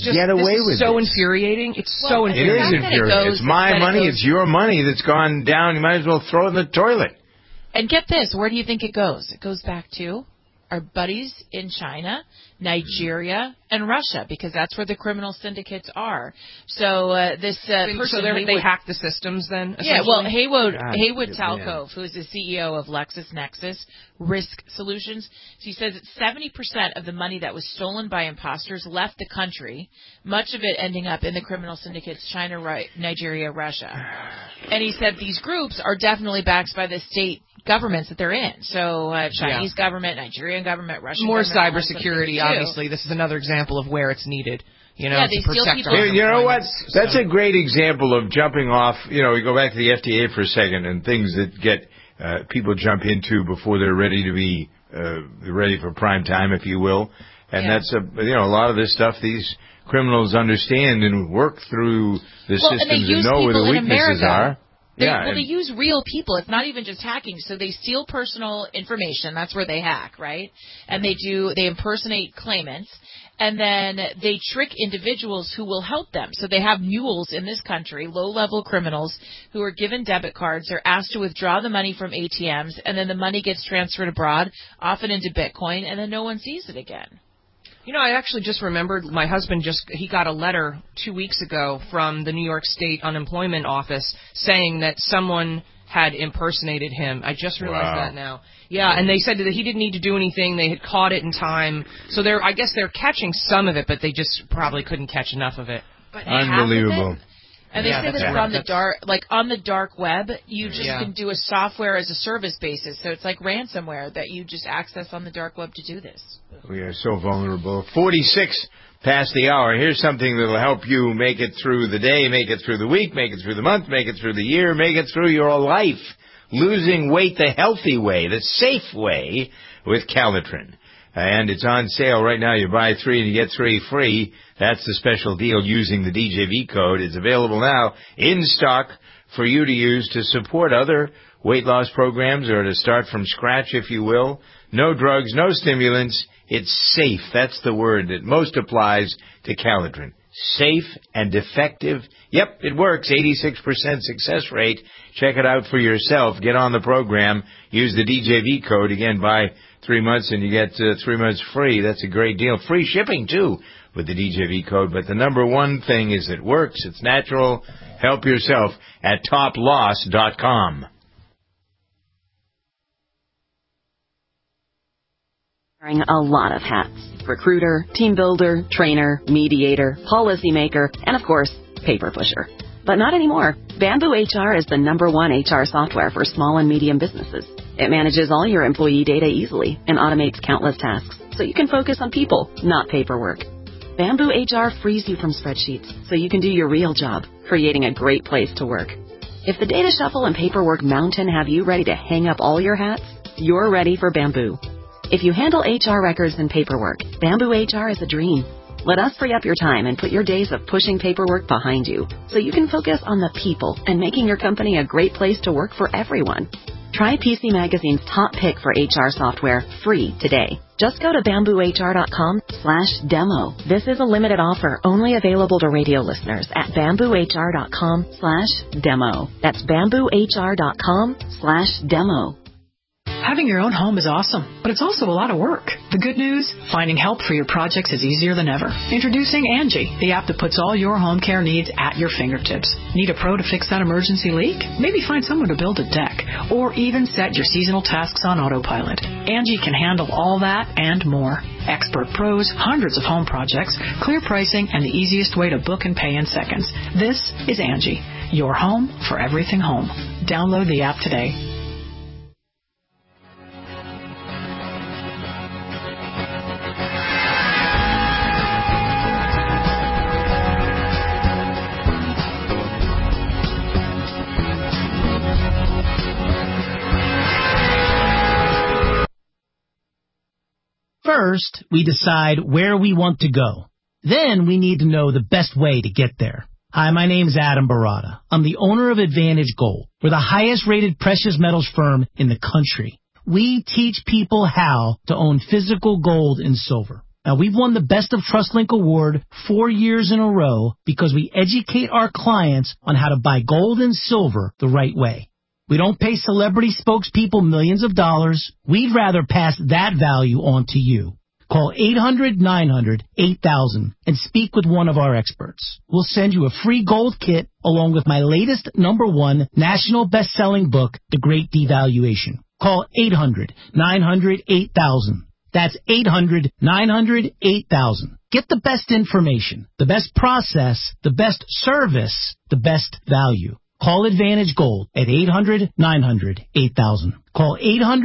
so infuriating. It's so infuriating. It is infuriating. It's my money. It's your money that's gone down. You might as well throw it in the toilet. And get this. Where do you think it goes? It goes back to our buddies in China, Nigeria, and Russia, because that's where the criminal syndicates are. So this person, they hack the systems then? Yeah, well, Haywood Talcove, who is the CEO of LexisNexis Risk Solutions, he says that 70% of the money that was stolen by imposters left the country, much of it ending up in the criminal syndicates China, Nigeria, Russia. And he said these groups are definitely backed by the state governments that they're in. So Chinese government, Nigerian government, Russian more government. cybersecurity, obviously. This is another example of where it's needed. You know, Yeah, to they steal protect people. our You know what? employment. That's a great example of jumping off. You know, we go back to the FDA for a second and things that get people jump into before they're ready to be ready for prime time, if you will. And that's a lot of this stuff these criminals understand and work through the systems and know where the weaknesses are. They use real people. It's not even just hacking. So they steal personal information. That's where they hack, right? And they impersonate claimants. And then they trick individuals who will help them. So they have mules in this country, low-level criminals who are given debit cards. They're asked to withdraw the money from ATMs, and then the money gets transferred abroad, often into Bitcoin, and then no one sees it again. You know, I actually just remembered my husband he got a letter 2 weeks ago from the New York State Unemployment Office saying that someone had impersonated him. I just realized that now. Yeah, and they said that he didn't need to do anything. They had caught it in time. So I guess they're catching some of it, but they just probably couldn't catch enough of it. But unbelievable. And they say that it's on the dark, on the dark web, you just can do a software as a service basis. So it's like ransomware that you just access on the dark web to do this. We are so vulnerable. 46 past the hour. Here's something that will help you make it through the day, make it through the week, make it through the month, make it through the year, make it through your life. Losing weight the healthy way, the safe way, with Calitrin. And it's on sale right now. You buy 3 and you get 3 free. That's the special deal using the DJV code. It's available now in stock for you to use to support other weight loss programs or to start from scratch, if you will. No drugs, no stimulants. It's safe. That's the word that most applies to Calitrin. Safe and effective. Yep, it works. 86% success rate. Check it out for yourself. Get on the program. Use the DJV code. Again, buy 3 months and you get 3 months free. That's a great deal. Free shipping, too, with the DJV code. But the number one thing is it works. It's natural. Help yourself at toploss.com. Wearing a lot of hats. Recruiter, team builder, trainer, mediator, policymaker, and of course, paper pusher. But not anymore. Bamboo HR is the #1 HR software for small and medium businesses. It manages all your employee data easily and automates countless tasks, so you can focus on people, not paperwork. Bamboo HR frees you from spreadsheets, so you can do your real job, creating a great place to work. If the data shuffle and paperwork mountain have you ready to hang up all your hats, you're ready for Bamboo. If you handle HR records and paperwork, Bamboo HR is a dream. Let us free up your time and put your days of pushing paperwork behind you, so you can focus on the people and making your company a great place to work for everyone. Try PC Magazine's top pick for HR software free today. Just go to bamboohr.com/demo. This is a limited offer only available to radio listeners at bamboohr.com/demo. That's bamboohr.com/demo. Having your own home is awesome, but it's also a lot of work. The good news? Finding help for your projects is easier than ever. Introducing Angie, the app that puts all your home care needs at your fingertips. Need a pro to fix that emergency leak? Maybe find someone to build a deck, or even set your seasonal tasks on autopilot. Angie can handle all that and more. Expert pros, hundreds of home projects, clear pricing, and the easiest way to book and pay in seconds. This is Angie, your home for everything home. Download the app today. First, we decide where we want to go. Then we need to know the best way to get there. Hi, my name is Adam Barada. I'm the owner of Advantage Gold. We're the highest rated precious metals firm in the country. We teach people how to own physical gold and silver. Now, we've won the Best of TrustLink Award 4 years in a row because we educate our clients on how to buy gold and silver the right way. We don't pay celebrity spokespeople millions of dollars. We'd rather pass that value on to you. Call 800-900-8000 and speak with one of our experts. We'll send you a free gold kit along with my latest #1 national best-selling book, The Great Devaluation. Call 800-900-8000. That's 800-900-8000. Get the best information, the best process, the best service, the best value. Call Advantage Gold at 800-900-8000. Call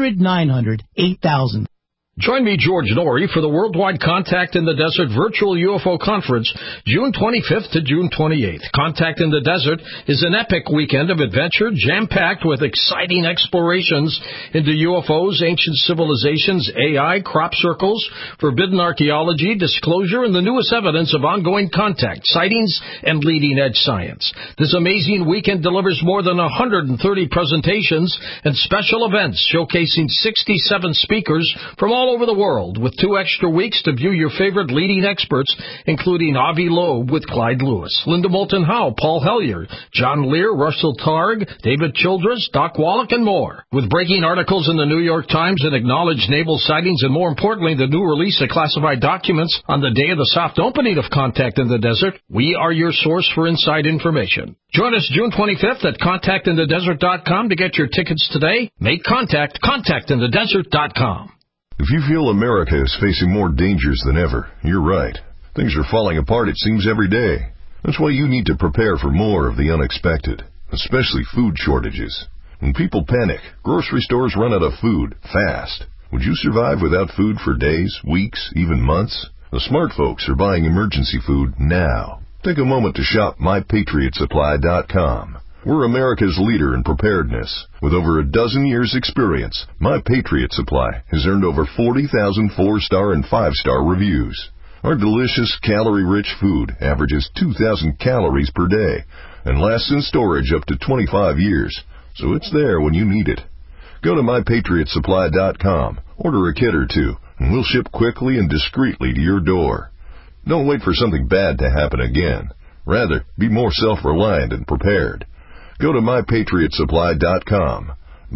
800-900-8000. Join me, George Norrie, for the Worldwide Contact in the Desert Virtual UFO Conference, June 25th to June 28th. Contact in the Desert is an epic weekend of adventure, jam-packed with exciting explorations into UFOs, ancient civilizations, AI, crop circles, forbidden archaeology, disclosure, and the newest evidence of ongoing contact, sightings, and leading-edge science. This amazing weekend delivers more than 130 presentations and special events showcasing 67 speakers from all over the world, with 2 extra weeks to view your favorite leading experts, including Avi Loeb with Clyde Lewis, Linda Moulton Howe, Paul Hellyer, John Lear, Russell Targ, David Childress, Doc Wallach, and more. With breaking articles in the New York Times and acknowledged naval sightings, and more importantly, the new release of classified documents on the day of the soft opening of Contact in the Desert, we are your source for inside information. Join us June 25th at contactinthedesert.com to get your tickets today. Make contact, contactinthedesert.com. If you feel America is facing more dangers than ever, you're right. Things are falling apart, it seems, every day. That's why you need to prepare for more of the unexpected, especially food shortages. When people panic, grocery stores run out of food fast. Would you survive without food for days, weeks, even months? The smart folks are buying emergency food now. Take a moment to shop MyPatriotSupply.com. We're America's leader in preparedness. With over a dozen years' experience, My Patriot Supply has earned over 40,000 4-star and 5-star reviews. Our delicious, calorie-rich food averages 2,000 calories per day and lasts in storage up to 25 years, so it's there when you need it. Go to MyPatriotSupply.com, order a kit or two, and we'll ship quickly and discreetly to your door. Don't wait for something bad to happen again. Rather, be more self-reliant and prepared. Go to MyPatriotSupply.com.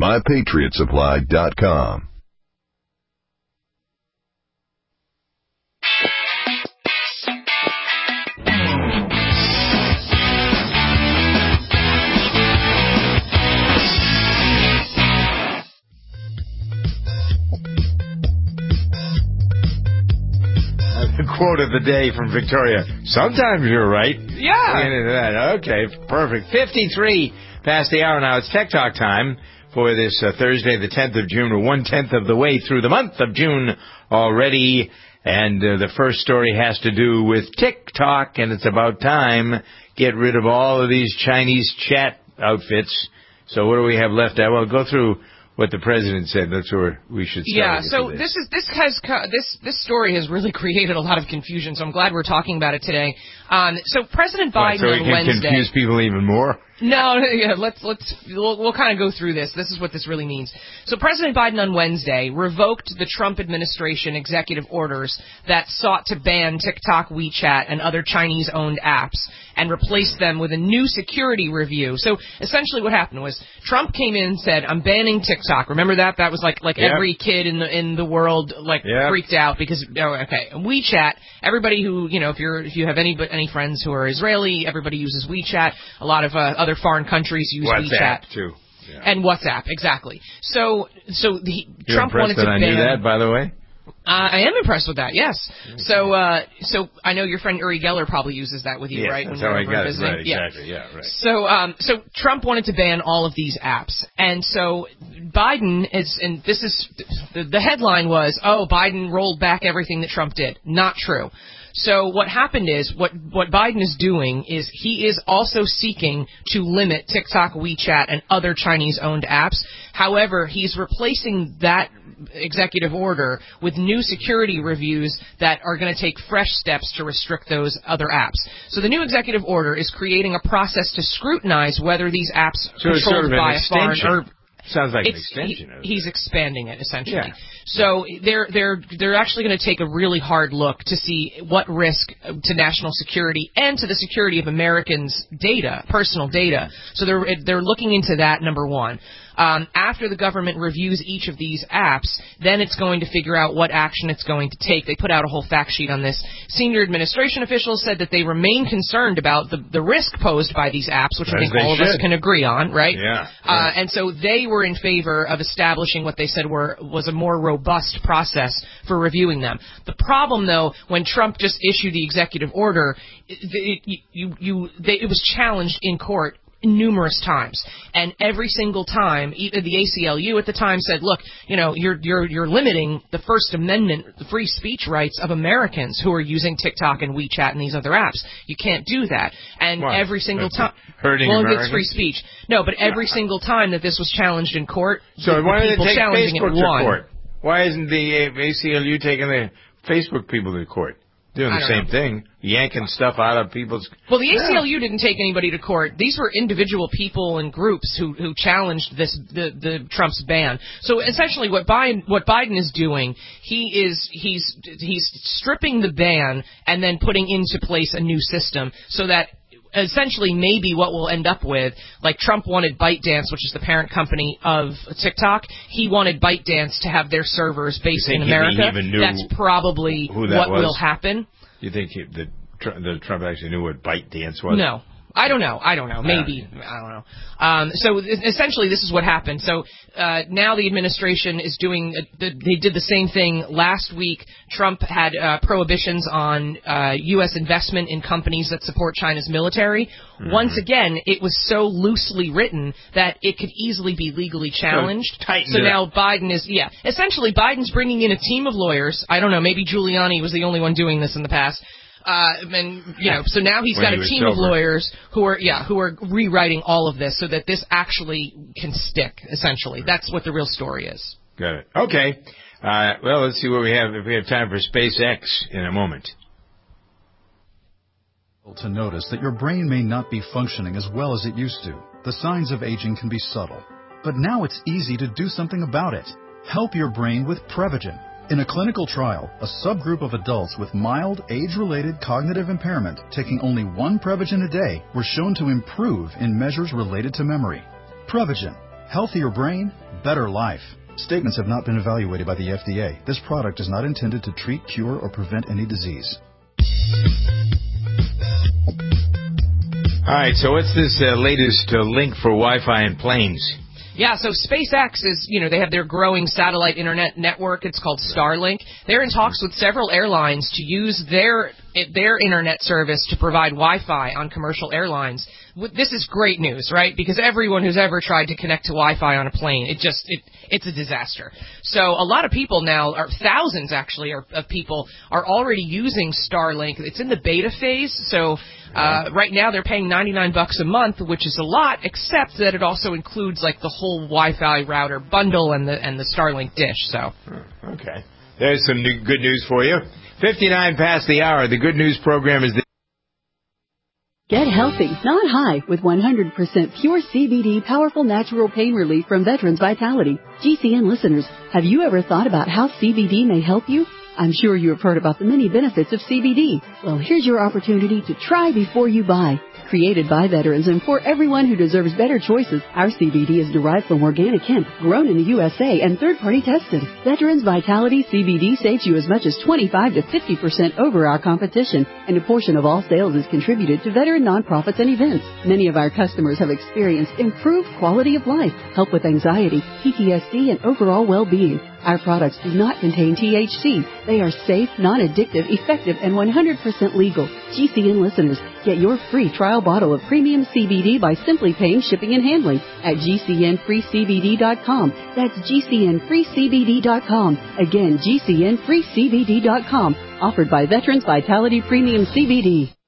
MyPatriotSupply.com. The quote of the day from Victoria. Sometimes you're right. Yeah. Okay, perfect. 53 past the hour now. It's Tech Talk time for this Thursday, the 10th of June. We're 1/10 of the way through the month of June already. And the first story has to do with TikTok, and it's about time. Get rid of all of these Chinese chat outfits. So what do we have left? Well, go through what the president said. That's where we should start. Yeah, so this story has really created a lot of confusion, so I'm glad we're talking about it today. So President Biden so we on can Wednesday confuse people even more? No, yeah, we'll kind of go through this. This is what this really means. So President Biden on Wednesday revoked the Trump administration executive orders that sought to ban TikTok, WeChat, and other Chinese-owned apps and replaced them with a new security review. So essentially what happened was Trump came in and said, I'm banning TikTok. Remember that? That was like every kid in the world freaked out because, And WeChat, everybody who, if you have any friends who are Israeli, everybody uses WeChat. A lot of other foreign countries use WeChat too. Yeah. And WhatsApp, exactly. So Trump wanted to ban. I knew that, by the way. I am impressed with that. Yes. So I know your friend Uri Geller probably uses that with you, right? That's how I got it. Right, exactly. Yeah, right. So Trump wanted to ban all of these apps, and so Biden is, and this is the headline was, Biden rolled back everything that Trump did. Not true. So what happened is, what Biden is doing is he is also seeking to limit TikTok, WeChat, and other Chinese-owned apps. However, he's replacing that executive order with new security reviews that are going to take fresh steps to restrict those other apps. So the new executive order is creating a process to scrutinize whether these apps controlled by a foreign. Sounds like an extension. He's expanding it, essentially. Yeah. So they're actually going to take a really hard look to see what risk to national security and to the security of Americans' data, personal data. So they're looking into that, number one. After the government reviews each of these apps, then it's going to figure out what action it's going to take. They put out a whole fact sheet on this. Senior administration officials said that they remain concerned about the risk posed by these apps, which I think all of us can agree on, right? Yeah. And so they were in favor of establishing what they said was a more robust process for reviewing them. The problem, though, when Trump just issued the executive order, it was challenged in court numerous times. And every single time, even the ACLU at the time said, look, you're limiting the First Amendment, the free speech rights of Americans who are using TikTok and WeChat and these other apps. You can't do that. And every single time, hurting Americans. It's free speech. No, but every single time that this was challenged in court, so why do they take challenging Facebook it won. to court? Why isn't the ACLU taking the Facebook people to court? Doing the same thing, yanking stuff out of people's... Well, the ACLU didn't take anybody to court. These were individual people and groups who challenged the Trump's ban. So essentially what Biden is doing, he's stripping the ban and then putting into place a new system so that essentially maybe what we'll end up with, like Trump wanted ByteDance, which is the parent company of TikTok. He wanted ByteDance to have their servers based in America. That's probably what will happen. You think that Trump actually knew what ByteDance was? No. I don't know. Maybe. I don't know. So essentially this is what happened. So now the administration is doing, they did the same thing last week. Trump had prohibitions on U.S. investment in companies that support China's military. Mm-hmm. Once again, it was so loosely written that it could easily be legally challenged. So now Biden is, essentially Biden's bringing in a team of lawyers. I don't know, maybe Giuliani was the only one doing this in the past. So now he's got a team of lawyers who are rewriting all of this so that this actually can stick, essentially. That's what the real story is. Got it. Okay. Well, let's see what we have, if we have time for SpaceX in a moment. To notice that your brain may not be functioning as well as it used to. The signs of aging can be subtle. But now it's easy to do something about it. Help your brain with Prevagen. In a clinical trial, a subgroup of adults with mild age-related cognitive impairment taking only one Prevagen a day were shown to improve in measures related to memory. Prevagen. Healthier brain, better life. Statements have not been evaluated by the FDA. This product is not intended to treat, cure, or prevent any disease. All right, so what's this latest link for Wi-Fi in planes? Yeah, so SpaceX is, they have their growing satellite internet network. It's called Starlink. They're in talks with several airlines to use their internet service to provide Wi-Fi on commercial airlines. This is great news, right? Because everyone who's ever tried to connect to Wi-Fi on a plane, it's a disaster. So a lot of people now, or thousands actually, of people are already using Starlink. It's in the beta phase, so right now they're paying $99 a month, which is a lot, except that it also includes like the whole Wi-Fi router bundle and the Starlink dish. So okay, there's some good news for you. 59 past the hour. The good news program is. Get healthy, not high, with 100% pure CBD powerful natural pain relief from Veterans Vitality. GCN listeners, have you ever thought about how CBD may help you? I'm sure you have heard about the many benefits of CBD. Well, here's your opportunity to try before you buy. Created by veterans and for everyone who deserves better choices, our CBD is derived from organic hemp, grown in the USA and third-party tested. Veterans Vitality CBD saves you as much as 25 to 50% over our competition, and a portion of all sales is contributed to veteran nonprofits and events. Many of our customers have experienced improved quality of life, help with anxiety, PTSD, and overall well-being. Our products do not contain THC. They are safe, non-addictive, effective, and 100% legal. GCN listeners, get your free trial bottle of premium CBD by simply paying shipping and handling at GCNFreeCBD.com. That's GCNFreeCBD.com. Again, GCNFreeCBD.com. Offered by Veterans Vitality Premium CBD.